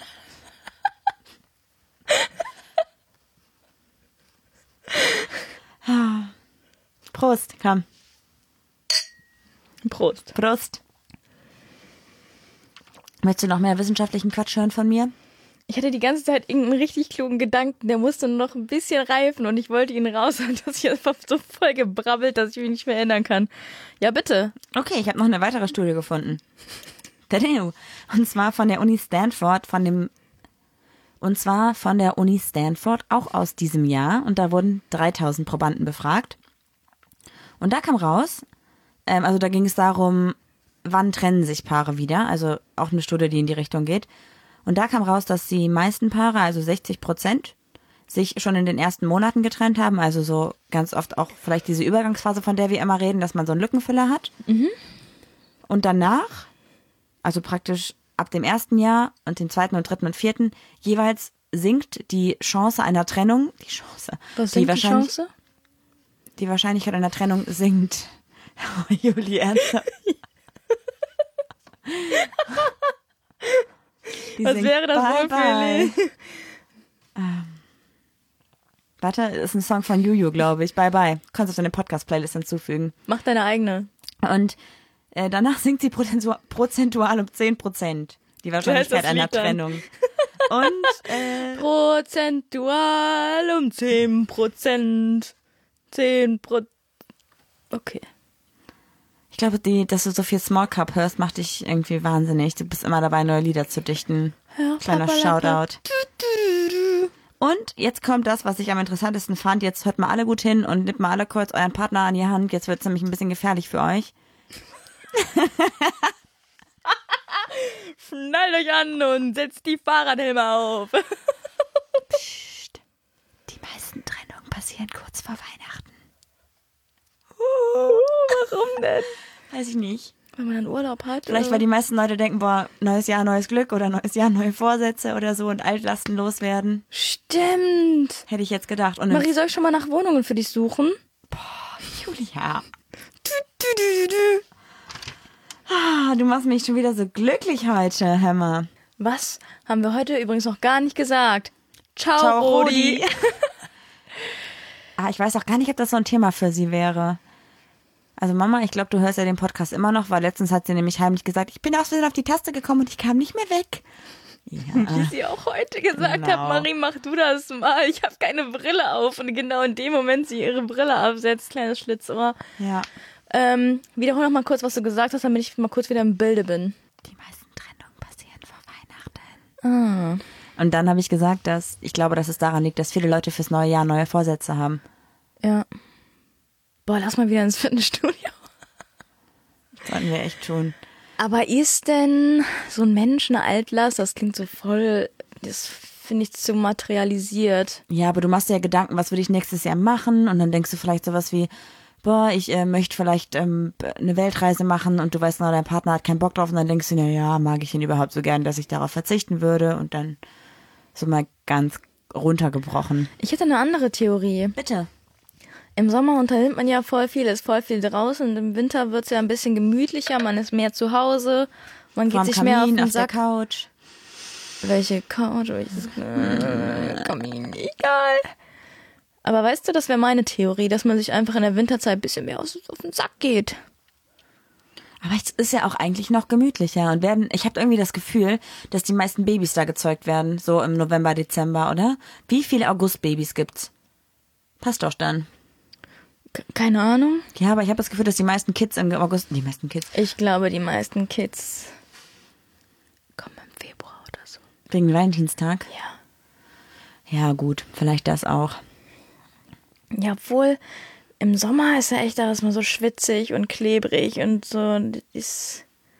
Prost, komm. Prost. Prost. Möchtest du noch mehr wissenschaftlichen Quatsch hören von mir? Ich hatte die ganze Zeit irgendeinen richtig klugen Gedanken, der musste nur noch ein bisschen reifen und ich wollte ihn raus und das hier war so voll gebrabbelt, dass ich mich nicht mehr erinnern kann. Ja, bitte. Okay, ich habe noch eine weitere Studie gefunden. Und zwar von der Uni Stanford, von dem und zwar von der Uni Stanford, auch aus diesem Jahr. Und da wurden dreitausend Probanden befragt. Und da kam raus, ähm, also da ging es darum, wann trennen sich Paare wieder, also auch eine Studie, die in die Richtung geht. Und da kam raus, dass die meisten Paare, also sechzig Prozent, sich schon in den ersten Monaten getrennt haben, also so ganz oft auch vielleicht diese Übergangsphase, von der wir immer reden, dass man so einen Lückenfüller hat. Mhm. Und danach, also praktisch ab dem ersten Jahr und dem zweiten und dritten und vierten, jeweils sinkt die Chance einer Trennung, die Chance, Was die, sind die wahrscheinlich, Chance? die Wahrscheinlichkeit einer Trennung sinkt. Oh, Juli, ernsthaft. Die Was singt wäre das bye, wohl für ein bye. Ähm, warte, ist ein Song von Juju, glaube ich. Bye bye. Kannst du auf deine Podcast-Playlist hinzufügen. Mach deine eigene. Und äh, danach sinkt sie prozentu- prozentual um zehn Prozent. Die Wahrscheinlichkeit das einer Lied dann? Trennung. Und äh, Prozentual um zehn Prozent. zehn Prozent. Okay. ich glaube, die, dass du so viel Small Cup hörst, macht dich irgendwie wahnsinnig. Du bist immer dabei, neue Lieder zu dichten. Ja, Kleiner Papalapap. Shoutout. Und jetzt kommt das, was ich am interessantesten fand. Jetzt hört mal alle gut hin und nehmt mal alle kurz euren Partner an die Hand. Jetzt wird es nämlich ein bisschen gefährlich für euch. Schnallt euch an und setzt die Fahrradhelme auf. Psst. Die meisten Trennungen passieren kurz vor Weihnachten. Uh, warum denn? Weiß ich nicht. Wenn man einen Urlaub hat. Vielleicht, oder? weil die meisten Leute denken, boah, neues Jahr, neues Glück oder neues Jahr, neue Vorsätze oder so und Altlasten loswerden. Stimmt. Hätte ich jetzt gedacht. Und Marie, soll ich schon mal nach Wohnungen für dich suchen? Julia. Ah, du machst mich schon wieder so glücklich heute, Hammer. Was haben wir heute übrigens noch gar nicht gesagt? Ciao, Ciao, Rodi. Rodi. Ah, ich weiß auch gar nicht, ob das so ein Thema für sie wäre. Also Mama, ich glaube, du hörst ja den Podcast immer noch, weil letztens hat sie nämlich heimlich gesagt, ich bin aus Versehen auf die Taste gekommen und ich kam nicht mehr weg. Ja. Wie sie auch heute gesagt Genau. hat, Marie, mach du das mal. Ich habe keine Brille auf. Und genau in dem Moment sie ihre Brille absetzt, kleines Schlitzohr. Ja. Ähm, wiederhol noch mal kurz, was du gesagt hast, damit ich mal kurz wieder im Bilde bin. Die meisten Trennungen passieren vor Weihnachten. Ah. Und dann habe ich gesagt, dass ich glaube, dass es daran liegt, dass viele Leute fürs neue Jahr neue Vorsätze haben. Ja. Boah, lass mal wieder ins Fitnessstudio. Sollten wir echt tun. Aber ist denn so ein Mensch eine Altlast? Das klingt so voll, das finde ich zu materialisiert. Ja, aber du machst dir ja Gedanken, was würde ich nächstes Jahr machen? Und dann denkst du vielleicht sowas wie, boah, ich äh, möchte vielleicht ähm, eine Weltreise machen und du weißt noch, dein Partner hat keinen Bock drauf und dann denkst du, na ja, mag ich ihn überhaupt so gern, dass ich darauf verzichten würde und dann so mal ganz runtergebrochen. Ich hätte eine andere Theorie. Bitte. Im Sommer unternimmt man ja voll viel, ist voll viel draußen und im Winter wird's ja ein bisschen gemütlicher, man ist mehr zu Hause, man geht Vorm sich mehr auf Kamin, den auf der Sack. Couch. Welche Couch? Welches äh, Kamin? Egal. Aber weißt du, das wäre meine Theorie, dass man sich einfach in der Winterzeit ein bisschen mehr auf, auf den Sack geht. Aber es ist ja auch eigentlich noch gemütlicher und werden, ich habe irgendwie das Gefühl, dass die meisten Babys da gezeugt werden, so im November, Dezember, oder? Wie viele August-Babys gibt's? Passt doch dann. K- Keine Ahnung. Ja, aber ich habe das Gefühl, dass die meisten Kids im August, die meisten Kids, Ich glaube, die meisten Kids kommen im Februar oder so. wegen Valentinstag. Ja. Ja, gut, vielleicht das auch. Ja, obwohl im Sommer ist ja echt da ist man so schwitzig und klebrig und so. Und ist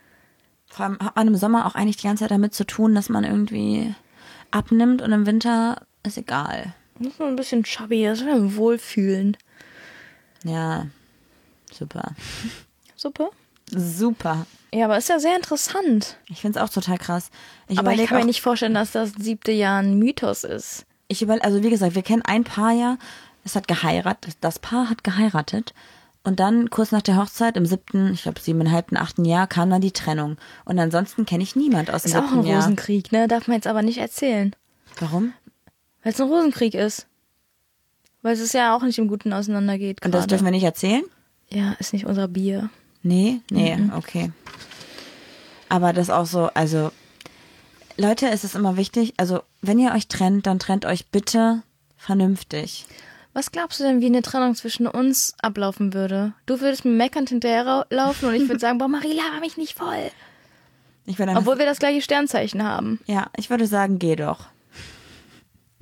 Vor allem hat man im Sommer auch eigentlich die ganze Zeit damit zu tun, dass man irgendwie abnimmt und im Winter ist egal. muss man ein bisschen chubby, das ist ein Wohlfühlen. Ja, super. Super. Super. Ja, aber ist ja sehr interessant. Ich find's auch total krass. Ich aber ich überleg kann mir auch, nicht vorstellen, dass das siebte Jahr ein Mythos ist. ich über, also wie gesagt, wir kennen ein Paar ja, es hat geheiratet, das Paar hat geheiratet und dann kurz nach der Hochzeit im siebten, ich glaube siebeneinhalbten, achten Jahr kam dann die Trennung. Und ansonsten kenne ich niemand aus dem Ist auch siebten ein Jahr. Rosenkrieg, ne? Darf man jetzt aber nicht erzählen. Warum? Weil es ein Rosenkrieg ist. Weil es ja auch nicht im Guten auseinandergeht Und das gerade. dürfen wir nicht erzählen? Ja, ist nicht unser Bier. Nee, nee, Mhm. okay. Aber das auch so, also Leute, es ist immer wichtig, also wenn ihr euch trennt, dann trennt euch bitte vernünftig. Was glaubst du denn, wie eine Trennung zwischen uns ablaufen würde? Du würdest mir meckernd hinterherlaufen und ich würde sagen, boah, Marie, laber mich nicht voll. Ich würde einfach, Obwohl wir das gleiche Sternzeichen haben. ja, ich würde sagen, geh doch.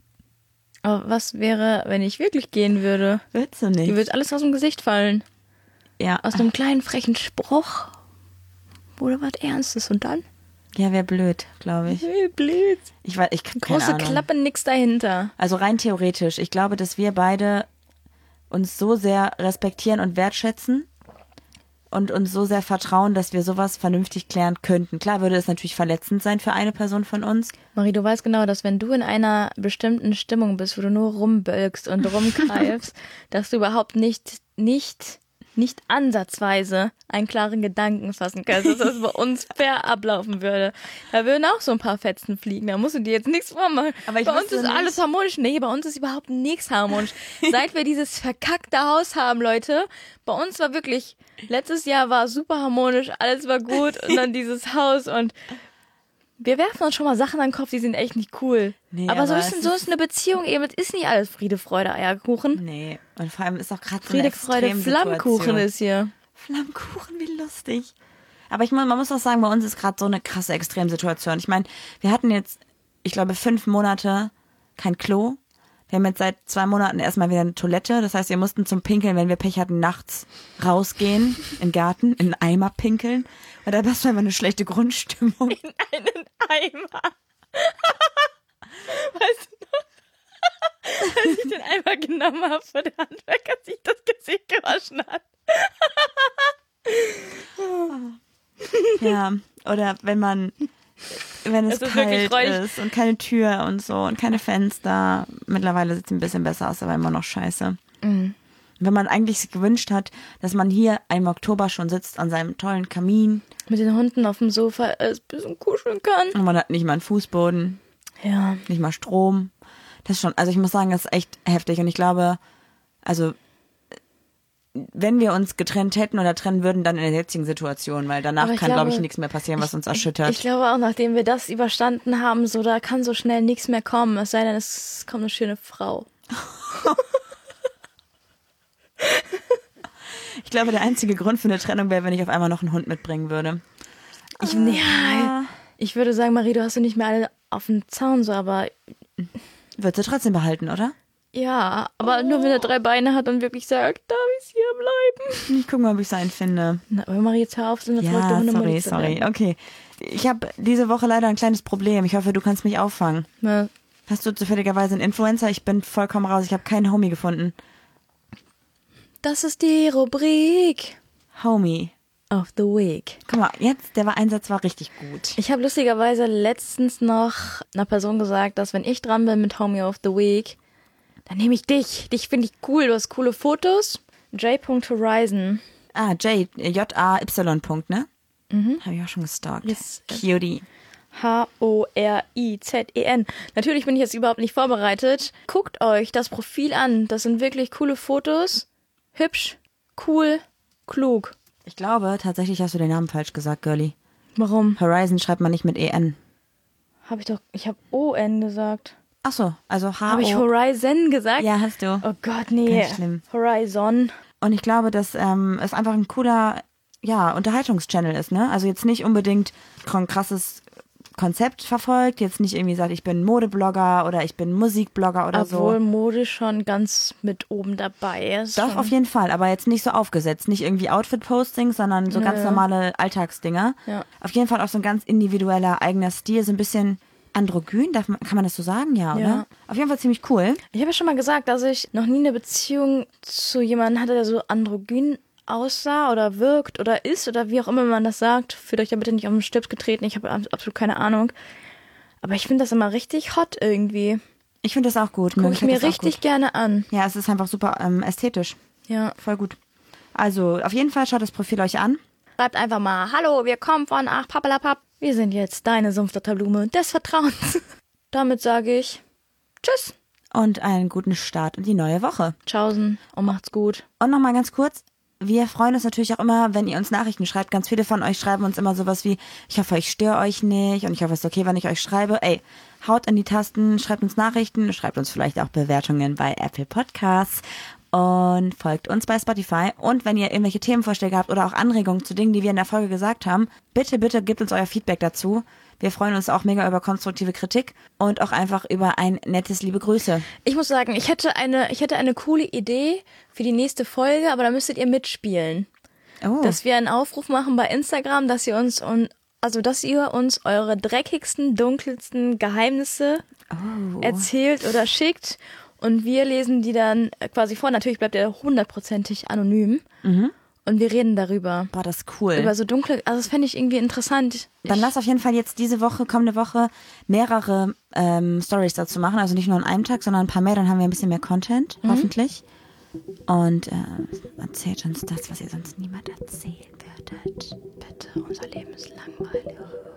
Aber was wäre, wenn ich wirklich gehen würde? Willst du Dir nicht? würde alles aus dem Gesicht fallen. Ja. Aus einem kleinen frechen Spruch wurde was Ernstes und dann? Ja, wäre blöd, glaube ich. Hey, blöd. Ich weiß, ich keine Große Ahnung. Klappe, nix dahinter. Also rein theoretisch. Ich glaube, dass wir beide uns so sehr respektieren und wertschätzen und uns so sehr vertrauen, dass wir sowas vernünftig klären könnten. Klar würde es natürlich verletzend sein für eine Person von uns. Marie, du weißt genau, dass wenn du in einer bestimmten Stimmung bist, wo du nur rumbölkst und rumgreifst, dass du überhaupt nicht, nicht, nicht ansatzweise einen klaren Gedanken fassen kannst, dass das bei uns fair ablaufen würde. Da würden auch so ein paar Fetzen fliegen, da musst du dir jetzt nichts vormachen. Aber ich bei uns wüsste ist nicht- alles harmonisch. Nee, bei uns ist überhaupt nichts harmonisch. Seit wir dieses verkackte Haus haben, Leute, bei uns war wirklich, letztes Jahr war super harmonisch, alles war gut und dann dieses Haus und wir werfen uns schon mal Sachen an den Kopf, die sind echt nicht cool. Nee, aber so aber ist, es so ist- ist eine Beziehung eben, es ist nicht alles Friede, Freude, Eierkuchen. Nee. Und vor allem ist auch gerade so eine Friede, Freude, Extremsituation. Flammkuchen ist hier. Flammkuchen, wie lustig. Aber ich muss, man muss auch sagen, bei uns ist gerade so eine krasse Extremsituation. Ich meine, wir hatten jetzt, ich glaube, fünf Monate kein Klo. Wir haben jetzt seit zwei Monaten erstmal wieder eine Toilette. Das heißt, wir mussten zum Pinkeln, wenn wir Pech hatten, nachts rausgehen, in den Garten, in einen Eimer pinkeln. Weil da war einfach eine schlechte Grundstimmung. Einen Eimer. Weißt du noch, als ich den Eimer genommen habe, wo der Handwerker sich das Gesicht gewaschen hat. Ja, oder wenn man, wenn es, Es ist wirklich kalt räudig. ist und keine Tür und so und keine Fenster. Mittlerweile sieht es ein bisschen besser aus, aber immer noch scheiße. Mhm. Wenn man eigentlich sich gewünscht hat, dass man hier im Oktober schon sitzt an seinem tollen Kamin Mit den Hunden auf dem Sofa ein bisschen kuscheln kann. und man hat nicht mal einen Fußboden, Ja. nicht mal Strom. Das ist schon, also ich muss sagen, das ist echt heftig und ich glaube, also wenn wir uns getrennt hätten oder trennen würden, dann in der jetzigen Situation, weil danach Aber ich kann, glaube ich, glaube, nichts mehr passieren, was uns erschüttert. Ich glaube auch, nachdem wir das überstanden haben, so da kann so schnell nichts mehr kommen. Es sei denn, es kommt eine schöne Frau. Ich glaube, der einzige Grund für eine Trennung wäre, wenn ich auf einmal noch einen Hund mitbringen würde. Ich, ja, ich würde sagen, Marie, du hast sie nicht mehr alle auf dem Zaun, so, aber Wird sie trotzdem behalten, oder? ja, aber nur wenn er drei Beine hat und wirklich sagt, darf ich hier bleiben? Ich guck mal, ob ich seinen finde. Na, aber Marie, jetzt hör auf, so eine verrückte Ja, sorry, Hundemutti zu sorry. werden. Okay. Ich habe diese Woche leider ein kleines Problem. Ich hoffe, du kannst mich auffangen. Na, Hast du zufälligerweise einen Influencer? Ich bin vollkommen raus. Ich habe keinen Homie gefunden. das ist die Rubrik Homie. of the Week. Guck mal, jetzt, der war Einsatz war richtig gut. Ich habe lustigerweise letztens noch einer Person gesagt, dass wenn ich dran bin mit Homie of the Week, dann nehme ich dich. Dich finde ich cool. Du hast coole Fotos. J. Horizon. Ah, J, J A Y. Punkt, ne? Mhm. Habe ich auch schon gestalkt. Yes. Cutie. H O R I Z E N. Natürlich bin ich jetzt überhaupt nicht vorbereitet. Guckt euch das Profil an. Das sind wirklich coole Fotos. Hübsch, cool, klug. Ich glaube, tatsächlich hast du den Namen falsch gesagt, Girlie. Warum? Horizon schreibt man nicht mit E N. Habe ich doch, ich habe O N gesagt. Ach so, also H O. Habe ich Horizon gesagt? Ja, hast du. Oh Gott, nee. Ganz schlimm. Horizon. Und ich glaube, dass ähm, es einfach ein cooler, ja, Unterhaltungschannel ist, ne? Also jetzt nicht unbedingt ein krasses Konzept verfolgt, jetzt nicht irgendwie sagt, ich bin Modeblogger oder ich bin Musikblogger oder Obwohl so. Mode schon ganz mit oben dabei ist. Doch, schon. auf jeden Fall, aber jetzt nicht so aufgesetzt, nicht irgendwie Outfit-Postings, sondern so Nö. ganz normale Alltagsdinger. Ja. Auf jeden Fall auch so ein ganz individueller eigener Stil, so ein bisschen androgyn, darf man, kann man das so sagen? Ja, oder? Ja. Auf jeden Fall ziemlich cool. Ich habe ja schon mal gesagt, dass ich noch nie eine Beziehung zu jemandem hatte, der so androgyn aussah oder wirkt oder ist oder wie auch immer man das sagt. Fühlt euch da bitte nicht auf den Stips getreten, ich habe absolut keine Ahnung. Aber ich finde das immer richtig hot irgendwie. Ich finde das auch gut. Gucke ich find mir das auch richtig gut. gerne an. Ja, es ist einfach super ähm, ästhetisch. Ja. Voll gut. Also, auf jeden Fall schaut das Profil euch an. Schreibt einfach mal, hallo, wir kommen von Ach Pappelapapp. Wir sind jetzt deine Sumpfdotterblume des Vertrauens. Damit sage ich tschüss, Und einen guten Start in die neue Woche. tschaußen und macht's gut. Und nochmal ganz kurz, wir freuen uns natürlich auch immer, wenn ihr uns Nachrichten schreibt. Ganz viele von euch schreiben uns immer sowas wie, ich hoffe, ich störe euch nicht und ich hoffe, es ist okay, wenn ich euch schreibe. Ey, haut in die Tasten, schreibt uns Nachrichten, schreibt uns vielleicht auch Bewertungen bei Apple Podcasts und folgt uns bei Spotify. Und wenn ihr irgendwelche Themenvorschläge habt oder auch Anregungen zu Dingen, die wir in der Folge gesagt haben, bitte, bitte gebt uns euer Feedback dazu. Wir freuen uns auch mega über konstruktive Kritik und auch einfach über ein nettes liebe Grüße. Ich muss sagen, ich hätte eine, ich hätte eine coole Idee für die nächste Folge, aber da müsstet ihr mitspielen. Oh. dass wir einen Aufruf machen bei Instagram, dass ihr uns, un, also dass ihr uns eure dreckigsten, dunkelsten Geheimnisse Oh. erzählt oder schickt und wir lesen die dann quasi vor. Natürlich bleibt ihr hundertprozentig anonym Mhm. und wir reden darüber. Boah, das ist cool. Über so dunkle, also das fände ich irgendwie interessant. Dann ich, lass auf jeden Fall jetzt diese Woche, kommende Woche mehrere ähm, Stories dazu machen. Also nicht nur an einem Tag, sondern ein paar mehr. Dann haben wir ein bisschen mehr Content, Mhm. hoffentlich. Und äh, erzählt uns das, was ihr sonst niemand erzählen würdet. Bitte, unser Leben ist langweilig.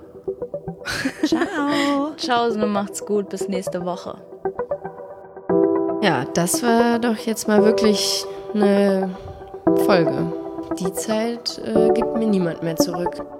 Ciao. Ciao, und macht's gut, bis nächste Woche. Ja, das war doch jetzt mal wirklich eine Folge. Die Zeit äh, gibt mir niemand mehr zurück.